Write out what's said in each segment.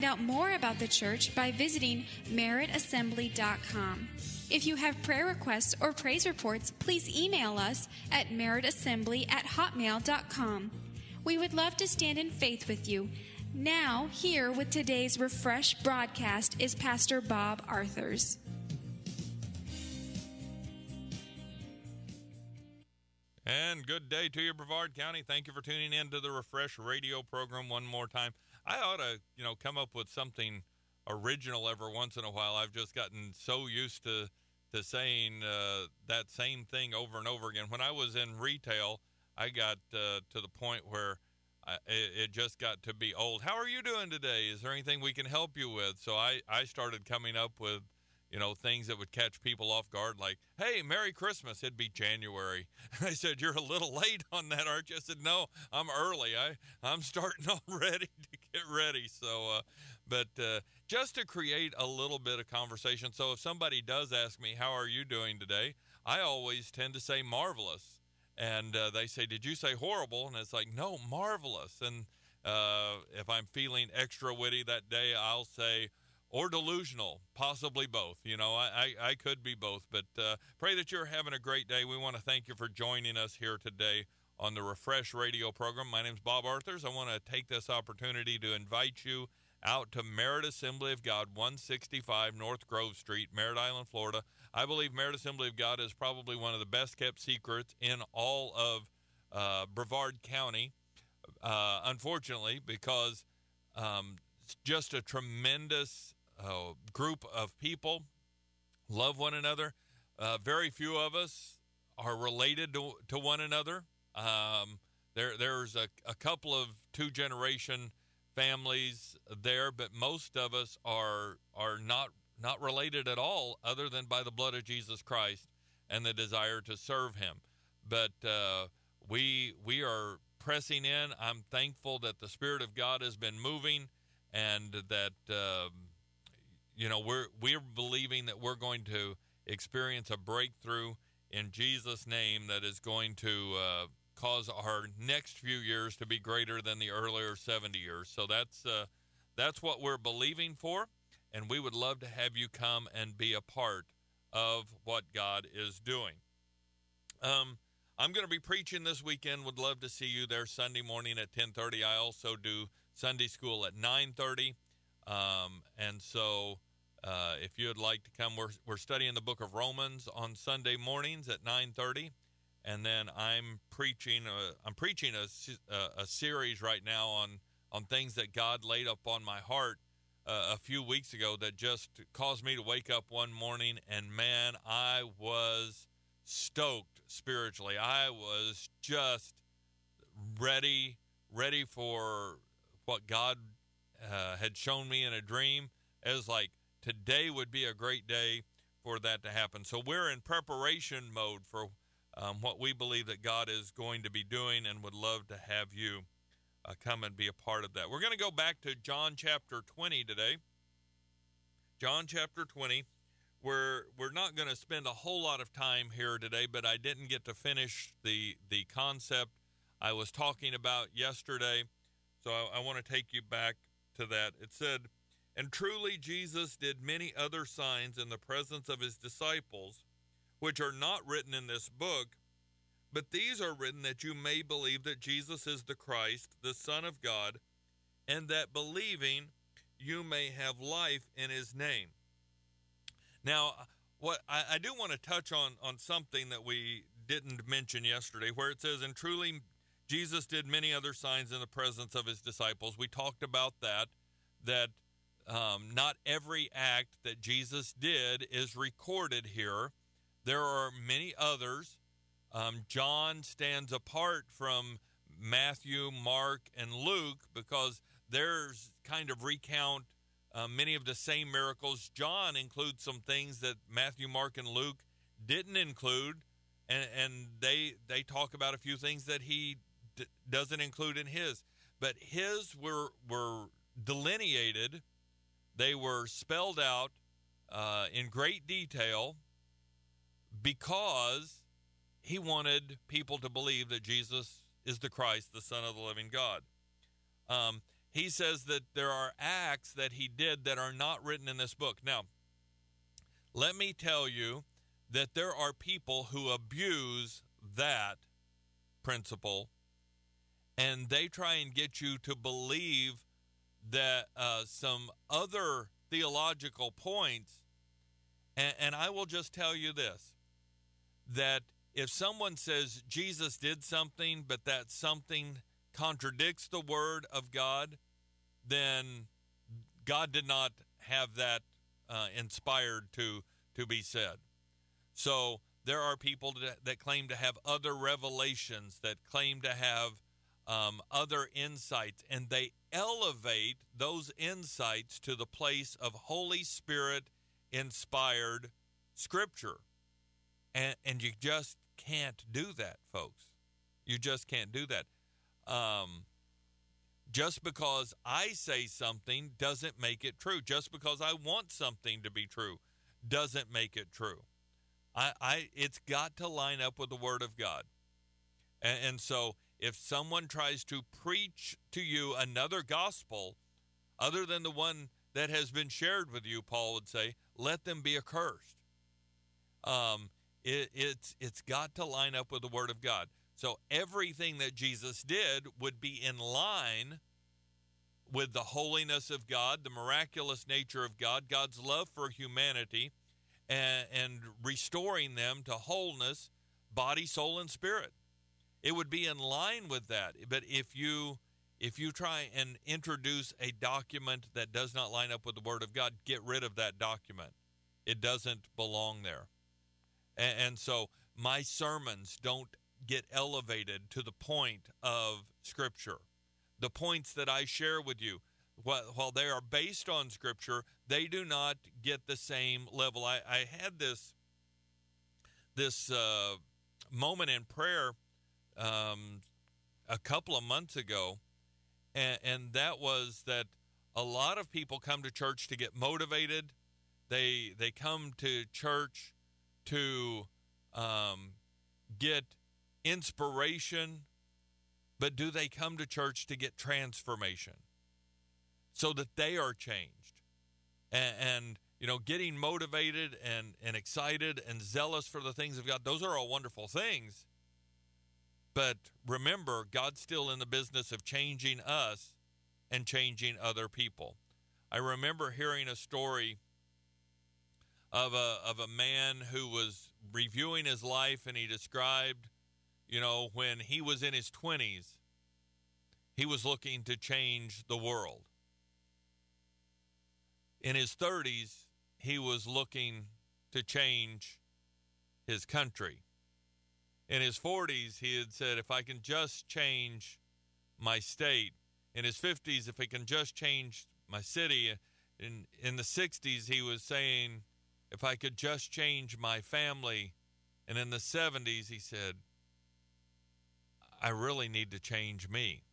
Find out more about the church by visiting meritassembly.com. If you have prayer requests or praise reports, please email us at meritassembly@hotmail.com. We would love to stand in faith with you. Now, here with today's Refresh broadcast is Pastor Bob Arthurs. And good day to you, Brevard County. Thank you for tuning in to the Refresh radio program one more time. I ought to, come up with something original every once in a while. I've just gotten so used to saying that same thing over and over again. When I was in retail, I got to the point where it just got to be old. How are you doing today? Is there anything we can help you with? So I started coming up with things that would catch people off guard, like, hey, Merry Christmas. It'd be January. I said, you're a little late on that, aren't you? I said, no, I'm early. I'm starting already to get ready. So, but just to create a little bit of conversation. So if somebody does ask me, how are you doing today? I always tend to say marvelous. And they say, did you say horrible? And it's like, no, marvelous. And if I'm feeling extra witty that day, I'll say, or delusional, possibly both. I could be both, but pray that you're having a great day. We want to thank you for joining us here today on the Refresh radio program. My name's Bob Arthurs. I want to take this opportunity to invite you out to Merit Assembly of God, 165 North Grove Street, Merritt Island, Florida. I believe Merit Assembly of God is probably one of the best kept secrets in all of Brevard County, unfortunately, because it's just a tremendous group of people, love one another. Very few of us are related to one another. There's a couple of two-generation families there, but most of us are not related at all, other than by the blood of Jesus Christ and the desire to serve Him. But we are pressing in. I'm thankful that the Spirit of God has been moving, and that we're believing that we're going to experience a breakthrough in Jesus' name that is going to cause our next few years to be greater than the earlier 70 years. So that's what we're believing for, and we would love to have you come and be a part of what God is doing. I'm going to be preaching this weekend. Would love to see you there Sunday morning at 10:30. I also do Sunday school at 9:30. And so if you'd like to come, we're studying the book of Romans on Sunday mornings at 9:30. And then I'm preaching a series right now on things that God laid up on my heart a few weeks ago that just caused me to wake up one morning, and man, I was stoked spiritually. I was just ready for what God had shown me in a dream. It was like, today would be a great day for that to happen. So we're in preparation mode for what we believe that God is going to be doing, and would love to have you come and be a part of that. We're going to go back to John chapter 20 today. John chapter 20. We're not going to spend a whole lot of time here today, but I didn't get to finish the concept I was talking about yesterday, so I want to take you back to that. It said, "And truly Jesus did many other signs in the presence of his disciples, which are not written in this book, but these are written that you may believe that Jesus is the Christ, the Son of God, and that believing you may have life in his name." Now, what I do want to touch on something that we didn't mention yesterday, where it says, "And truly Jesus did many other signs in the presence of his disciples." We talked about that not every act that Jesus did is recorded here. There are many others. John stands apart from Matthew, Mark, and Luke because theirs kind of recount many of the same miracles. John includes some things that Matthew, Mark, and Luke didn't include, and they talk about a few things that he doesn't include in his. But his were delineated. They were spelled out in great detail because he wanted people to believe that Jesus is the Christ, the Son of the living God. he says that there are acts that he did that are not written in this book. Now, let me tell you that there are people who abuse that principle, and they try and get you to believe that some other theological points. And I will just tell you this, that if someone says Jesus did something, but that something contradicts the word of God, then God did not have that inspired to be said. So there are people that claim to have other revelations, that claim to have other insights, and they elevate those insights to the place of Holy Spirit inspired Scripture. And you just can't do that, folks. You just can't do that. Just because I say something doesn't make it true. Just because I want something to be true doesn't make it true. It's got to line up with the Word of God. And so if someone tries to preach to you another gospel other than the one that has been shared with you, Paul would say, let them be accursed. It's got to line up with the Word of God. So everything that Jesus did would be in line with the holiness of God, the miraculous nature of God, God's love for humanity, and restoring them to wholeness, body, soul, and spirit. It would be in line with that. But if you try and introduce a document that does not line up with the Word of God, get rid of that document. It doesn't belong there. And so my sermons don't get elevated to the point of Scripture. The points that I share with you, while they are based on Scripture, they do not get the same level. I had this moment in prayer a couple of months ago, and that was that a lot of people come to church to get motivated. They come to church to get inspiration, but do they come to church to get transformation so that they are changed? And getting motivated and excited and zealous for the things of God, those are all wonderful things. But remember, God's still in the business of changing us and changing other people. I remember hearing a story of a man who was reviewing his life, and he described, when he was in his 20s, he was looking to change the world. In his 30s, he was looking to change his country. In his 40s, he had said, if I can just change my state. In his 50s, if I can just change my city. In the 60s, he was saying, if I could just change my family. And in the 70s, he said, I really need to change me.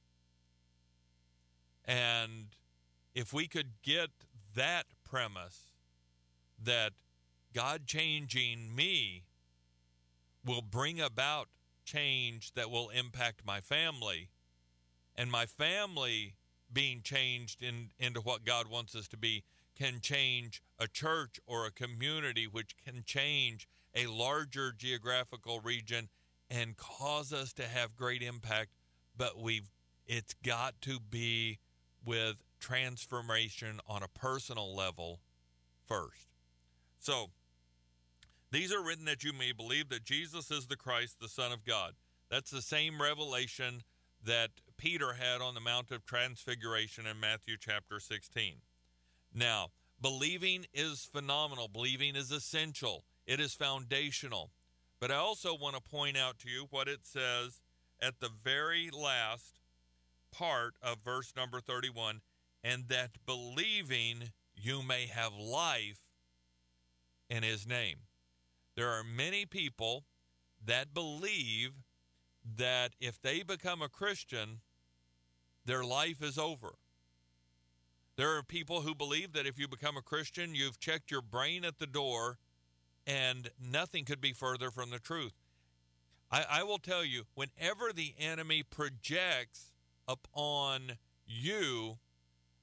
And if we could get that premise, that God changing me will bring about change that will impact my family, and my family being changed into what God wants us to be can change a church or a community, which can change a larger geographical region and cause us to have great impact. But it's got to be with transformation on a personal level first. So these are written that you may believe that Jesus is the Christ, the Son of God. That's the same revelation that Peter had on the Mount of Transfiguration in Matthew chapter 16. Now, believing is phenomenal. Believing is essential. It is foundational. But I also want to point out to you what it says at the very last part of verse number 31, and that believing you may have life in his name. There are many people that believe that if they become a Christian, their life is over. There are people who believe that if you become a Christian, you've checked your brain at the door, and nothing could be further from the truth. I will tell you, whenever the enemy projects upon you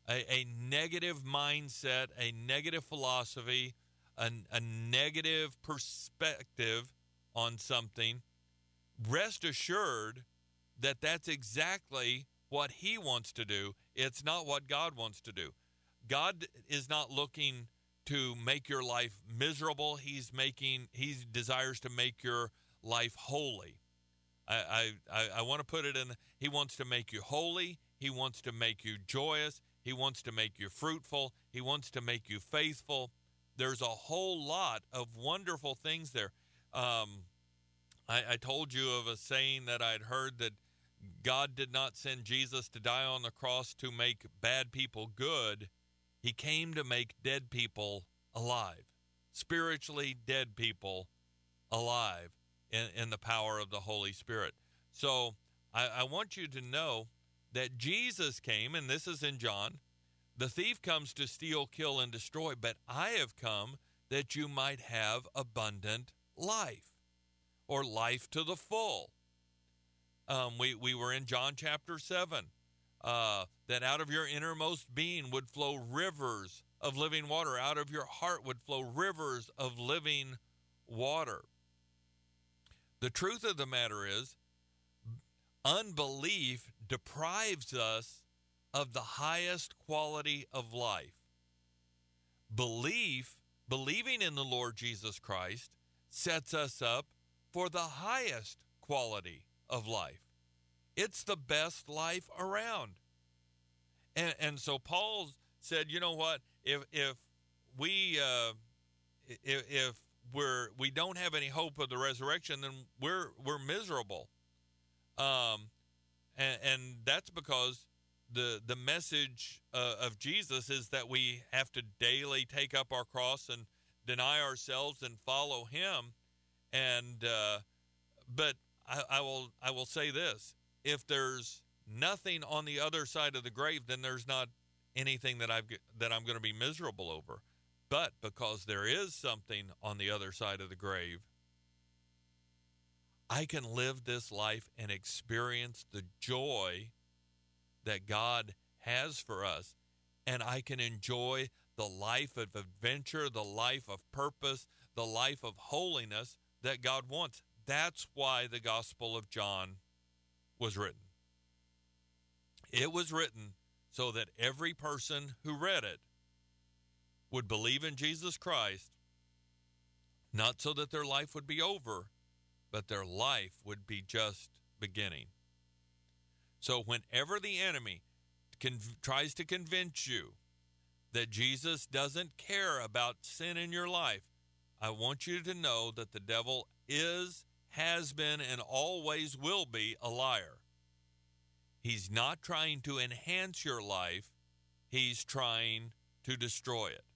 a negative mindset, a negative philosophy, a negative perspective on something, rest assured that that's exactly what he wants to do. It's not what God wants to do. God is not looking to make your life miserable. He desires to make your life holy. I want to put it in, he wants to make you holy. He wants to make you joyous. He wants to make you fruitful. He wants to make you faithful. There's a whole lot of wonderful things there. I told you of a saying that I'd heard, that God did not send Jesus to die on the cross to make bad people good. He came to make dead people alive, spiritually dead people alive in the power of the Holy Spirit. So I want you to know that Jesus came, and this is in John, the thief comes to steal, kill, and destroy, but I have come that you might have abundant life, or life to the full. We were in John chapter 7, that out of your innermost being would flow rivers of living water. Out of your heart would flow rivers of living water. The truth of the matter is, unbelief deprives us of the highest quality of life. Believing in the Lord Jesus Christ, sets us up for the highest quality of life. It's the best life around. And so Paul said, you know what? If we don't have any hope of the resurrection, then we're miserable. And that's because the message of Jesus is that we have to daily take up our cross and deny ourselves and follow him. And but I will say this: if there's nothing on the other side of the grave, then there's not anything that I'm going to be miserable over. But because there is something on the other side of the grave, I can live this life and experience the joy that God has for us, and I can enjoy the life of adventure, the life of purpose, the life of holiness that God wants. That's why the Gospel of John was written. It was written so that every person who read it would believe in Jesus Christ, not so that their life would be over, but their life would be just beginning. So whenever the enemy tries to convince you that Jesus doesn't care about sin in your life, I want you to know that the devil is, has been, and always will be a liar. He's not trying to enhance your life. He's trying to destroy it.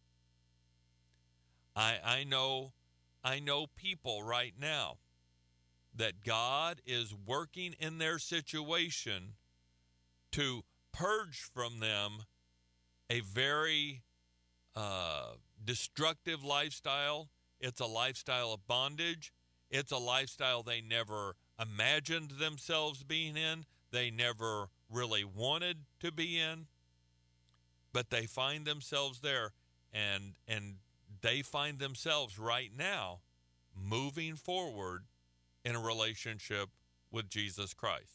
I know people right now that God is working in their situation to purge from them a very destructive lifestyle. It's a lifestyle of bondage. It's a lifestyle they never imagined themselves being in. They never really wanted to be in. But they find themselves there, and they find themselves right now moving forward in a relationship with Jesus Christ.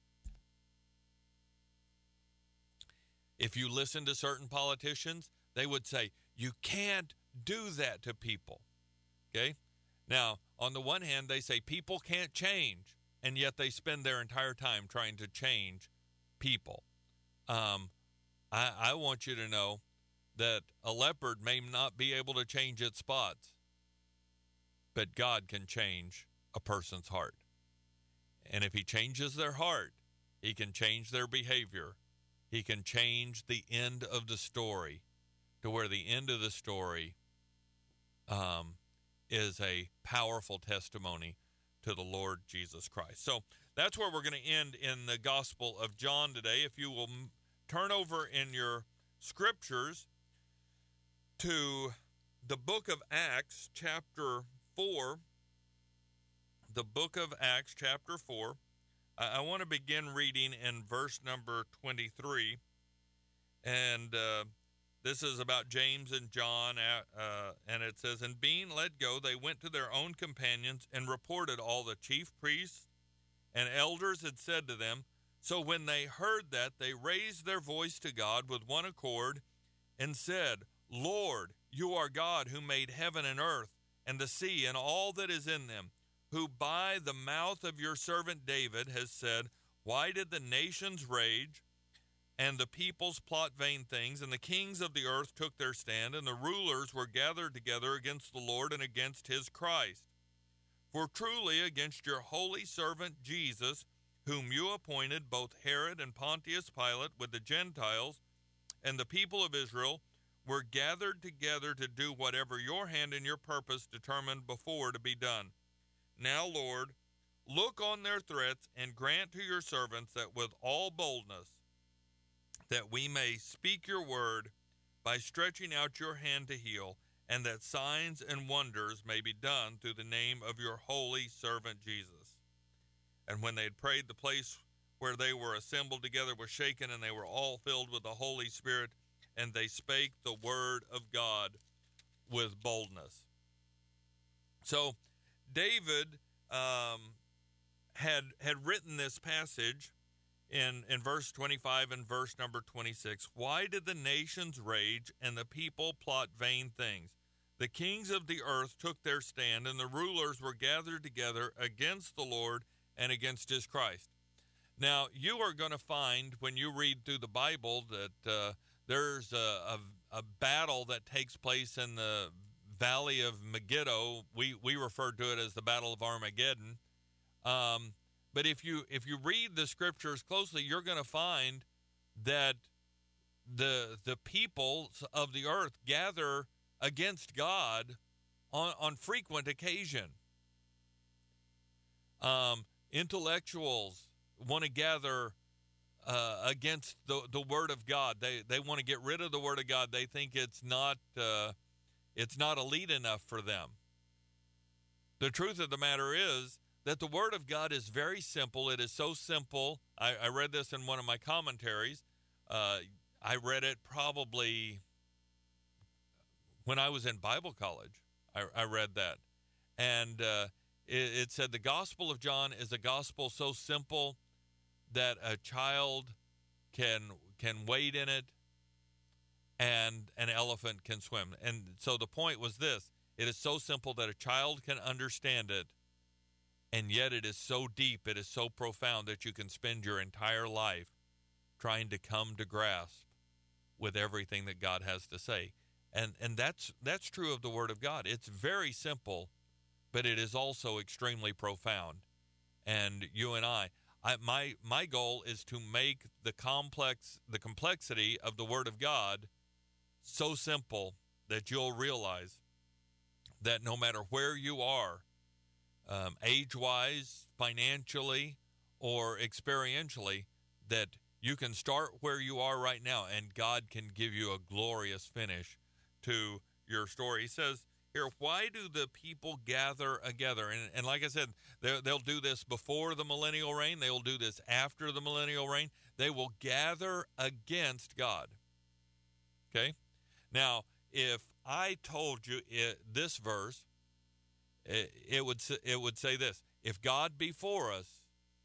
If you listen to certain politicians, they would say, you can't do that to people. Okay? Now, on the one hand, they say people can't change, and yet they spend their entire time trying to change people. I want you to know that a leopard may not be able to change its spots, but God can change a person's heart. And if he changes their heart, he can change their behavior. He can change the end of the story to where the end of the story is a powerful testimony to the Lord Jesus Christ. So that's where we're going to end in the Gospel of John today. If you will turn over in your scriptures to the book of Acts, chapter 4. The book of Acts, chapter 4. I want to begin reading in verse number 23. And this is about James and John, and it says, "And being let go, they went to their own companions and reported all the chief priests and elders had said to them. So when they heard that, they raised their voice to God with one accord and said, Lord, you are God who made heaven and earth and the sea and all that is in them, who by the mouth of your servant David has said, why did the nations rage and the peoples plot vain things, and the kings of the earth took their stand, and the rulers were gathered together against the Lord and against his Christ? For truly against your holy servant Jesus, whom you appointed, both Herod and Pontius Pilate with the Gentiles and the people of Israel were gathered together to do whatever your hand and your purpose determined before to be done. Now, Lord, look on their threats and grant to your servants that with all boldness that we may speak your word by stretching out your hand to heal, and that signs and wonders may be done through the name of your holy servant Jesus. And when they had prayed, the place where they were assembled together was shaken, and they were all filled with the Holy Spirit, and they spake the word of God with boldness." So David had written this passage in verse 25 and verse number 26. Why did the nations rage and the people plot vain things? The kings of the earth took their stand, and the rulers were gathered together against the Lord and against his Christ. Now, you are going to find when you read through the Bible that there's a battle that takes place in the Valley of Megiddo. We refer to it as the Battle of Armageddon. But if you read the scriptures closely, you're going to find that the peoples of the earth gather against God on frequent occasion. Intellectuals want to gather against the Word of God. They want to get rid of the Word of God. They think it's not elite enough for them. The truth of the matter is that the Word of God is very simple. It is so simple. I read this in one of my commentaries. I read it probably when I was in Bible college. I read that. And it said the Gospel of John is a gospel so simple that a child can wade in it and an elephant can swim. And so the point was this: it is so simple that a child can understand it, and yet it is so deep, it is so profound that you can spend your entire life trying to come to grasp with everything that God has to say. And that's true of the Word of God. It's very simple, but it is also extremely profound. And you and my goal is to make the complexity of the Word of God so simple that you'll realize that no matter where you are, age-wise, financially, or experientially, that you can start where you are right now, and God can give you a glorious finish to your story. He says here, why do the people gather together? And like I said, they'll do this before the millennial reign. They will do this after the millennial reign. They will gather against God. Okay? Now, if I told you this verse, it would say this: if God be for us,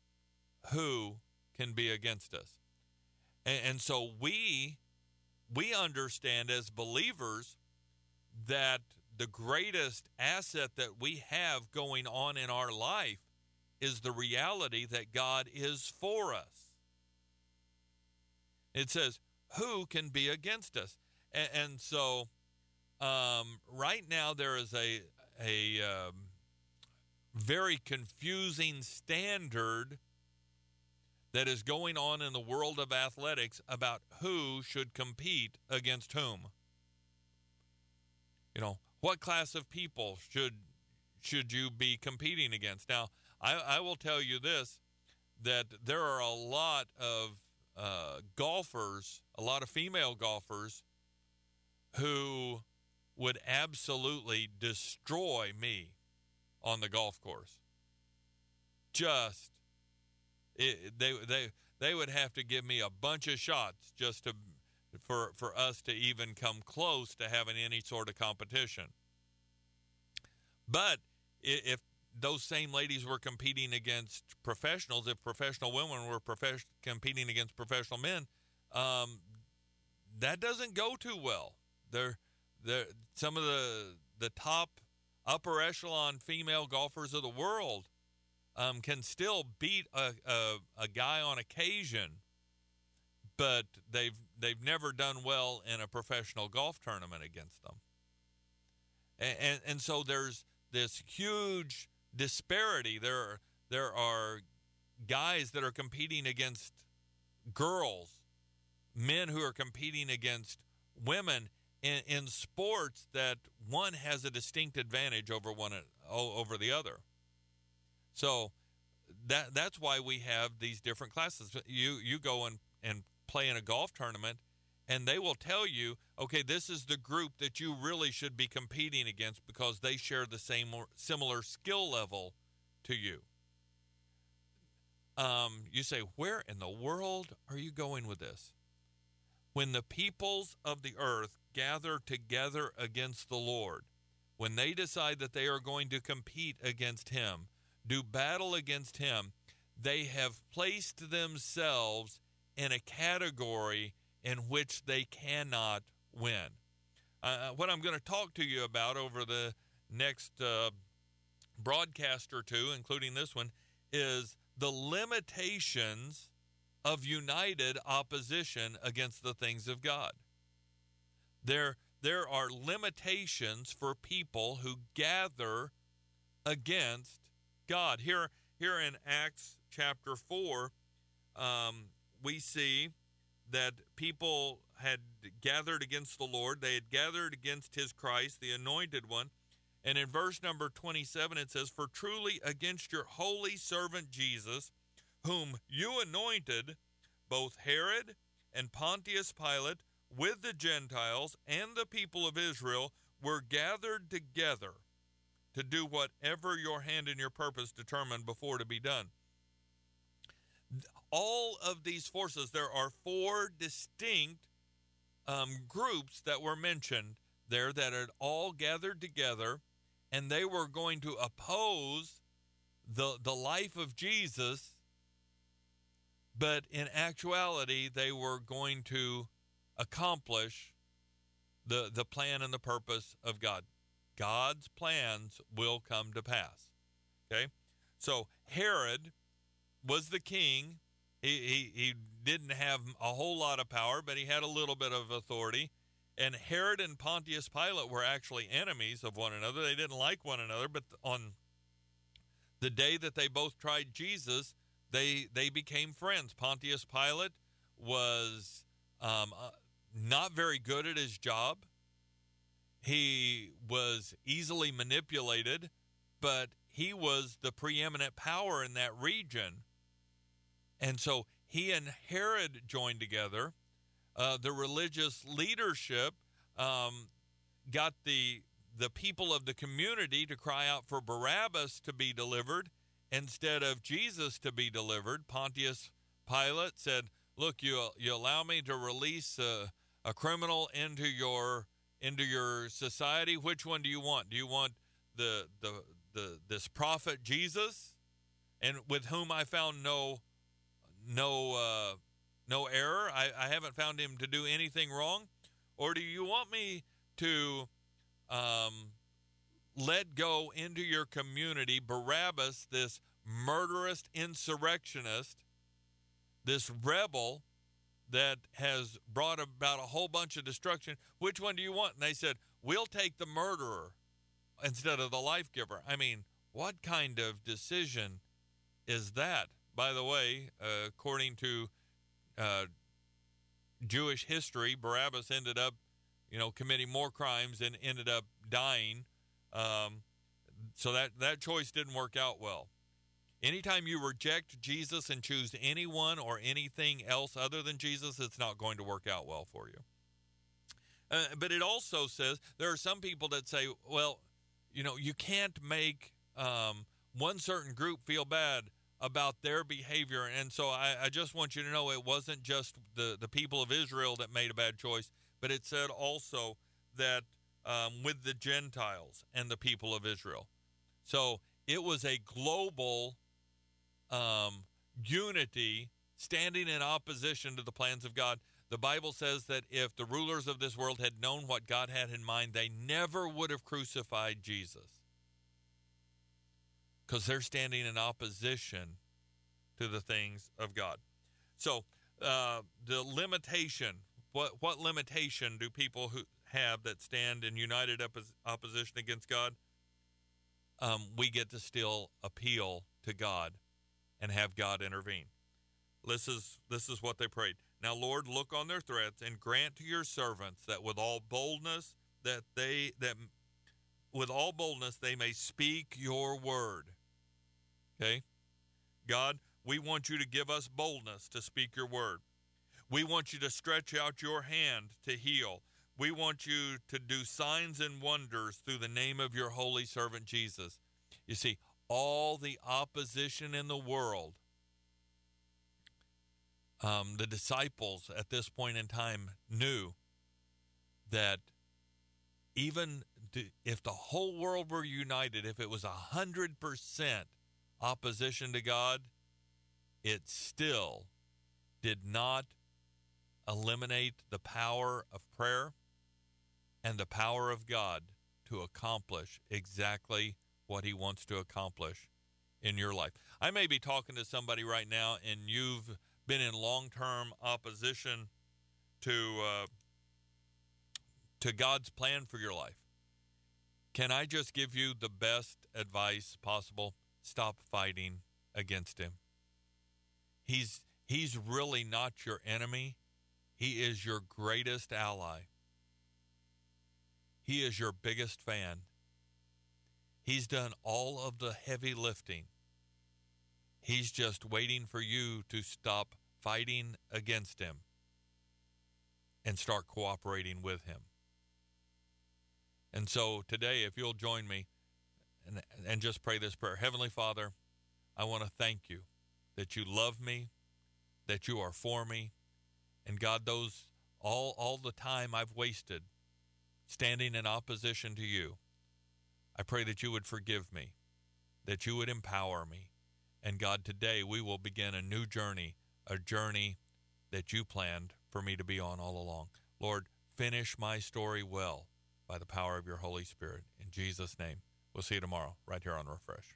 who can be against us? And so we understand as believers that the greatest asset that we have going on in our life is the reality that God is for us. It says, who can be against us? And so right now there is a very confusing standard that is going on in the world of athletics about who should compete against whom. You know, what class of people should you be competing against? Now, I will tell you this, that there are a lot of golfers, a lot of female golfers, who would absolutely destroy me on the golf course. They would have to give me a bunch of shots just for us to even come close to having any sort of competition. But if those same ladies were competing against professionals, if professional women were competing against professional men, that doesn't go too well. Some of the top upper echelon female golfers of the world can still beat a guy on occasion, but they've never done well in a professional golf tournament against them. And so there's this huge disparity. There are guys that are competing against girls, men who are competing against women in sports that one has a distinct advantage over the other. So that's why we have these different classes. You go and play in a golf tournament, and they will tell you, okay, this is the group that you really should be competing against because they share the same or similar skill level to you. You say, where in the world are you going with this? When the peoples of the earth gather together against the Lord, when they decide that they are going to compete against him, do battle against him, they have placed themselves in a category in which they cannot win. What I'm going to talk to you about over the next broadcast or two, including this one, is the limitations of united opposition against the things of God. There are limitations for people who gather against God. Here in Acts chapter 4, we see that people had gathered against the Lord. They had gathered against his Christ, the anointed one. And in verse number 27, it says, "For truly against your holy servant Jesus, whom you anointed, both Herod and Pontius Pilate, with the Gentiles and the people of Israel, were gathered together to do whatever your hand and your purpose determined before to be done." All of these forces, there are four distinct groups that were mentioned there that had all gathered together, and they were going to oppose the life of Jesus, but in actuality, they were going to accomplish the plan and the purpose of God. God's plans will come to pass. Okay? So Herod was the king. He didn't have a whole lot of power, but he had a little bit of authority. And Herod and Pontius Pilate were actually enemies of one another. They didn't like one another, but on the day that they both tried Jesus, they became friends. Pontius Pilate was not very good at his job. He was easily manipulated, but he was the preeminent power in that region. And so he and Herod joined together. The religious leadership got the people of the community to cry out for Barabbas to be delivered instead of Jesus to be delivered. Pontius Pilate said, "Look, you allow me to release a criminal into your society. Which one do you want? Do you want this prophet Jesus, and with whom I found no error? I haven't found him to do anything wrong. Or do you want me to let go into your community Barabbas, this murderous insurrectionist, this rebel that has brought about a whole bunch of destruction? Which one do you want?" And they said, "We'll take the murderer instead of the life giver." I mean, what kind of decision is that? By the way, according to Jewish history, Barabbas ended up, committing more crimes and ended up dying. So that choice didn't work out well. Anytime you reject Jesus and choose anyone or anything else other than Jesus, it's not going to work out well for you. But it also says there are some people that say, well, you can't make one certain group feel bad about their behavior. And so I just want you to know it wasn't just the people of Israel that made a bad choice, but it said also that with the Gentiles and the people of Israel. So it was a global unity standing in opposition to the plans of God. The Bible says that if the rulers of this world had known what God had in mind, they never would have crucified Jesus, because they're standing in opposition to the things of God. So the limitation, what limitation do people who have that stand in united opposition against God? We get to still appeal to God and have God intervene. This is what they prayed. Now, Lord, look on their threats and grant to your servants that with all boldness they may speak your word. Okay? God, we want you to give us boldness to speak your word. We want you to stretch out your hand to heal. We want you to do signs and wonders through the name of your holy servant Jesus. You see, all the opposition in the world, the disciples at this point in time knew that even if the whole world were united, if it was 100% opposition to God, it still did not eliminate the power of prayer and the power of God to accomplish exactly what he wants to accomplish in your life. I may be talking to somebody right now and you've been in long-term opposition to God's plan for your life. Can I just give you the best advice possible? Stop fighting against him. He's really not your enemy. He is your greatest ally. He is your biggest fan. He's done all of the heavy lifting. He's just waiting for you to stop fighting against him and start cooperating with him. And so today, if you'll join me and just pray this prayer. Heavenly Father, I want to thank you that you love me, that you are for me, and God, those all the time I've wasted standing in opposition to you, I pray that you would forgive me, that you would empower me. And God, today we will begin a new journey, a journey that you planned for me to be on all along. Lord, finish my story well by the power of your Holy Spirit. In Jesus' name, we'll see you tomorrow right here on Refresh.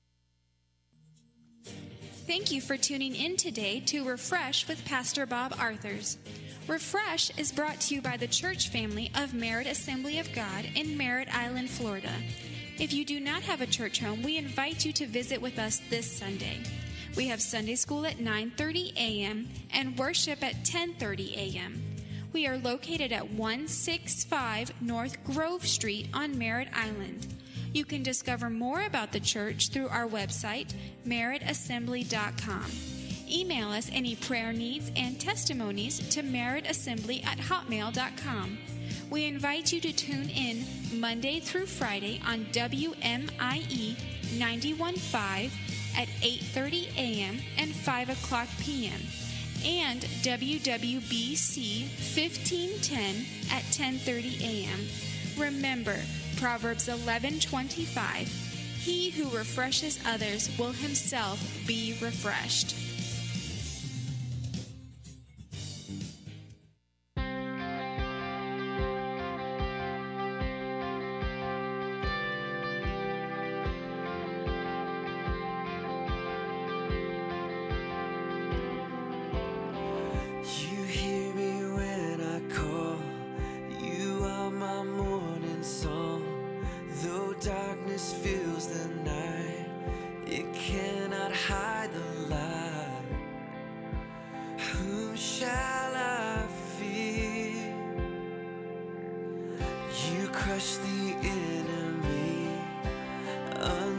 Thank you for tuning in today to Refresh with Pastor Bob Arthurs. Refresh is brought to you by the church family of Merritt Assembly of God in Merritt Island, Florida. If you do not have a church home, we invite you to visit with us this Sunday. We have Sunday school at 9:30 a.m. and worship at 10:30 a.m. We are located at 165 North Grove Street on Merritt Island. You can discover more about the church through our website, merrittassembly.com. Email us any prayer needs and testimonies to merrittassembly@hotmail.com. We invite you to tune in Monday through Friday on WMIE 91.5 at 8:30 a.m. and 5 o'clock p.m. and WWBC 1510 at 10:30 a.m. Remember, Proverbs 11:25, he who refreshes others will himself be refreshed. Crush the enemy.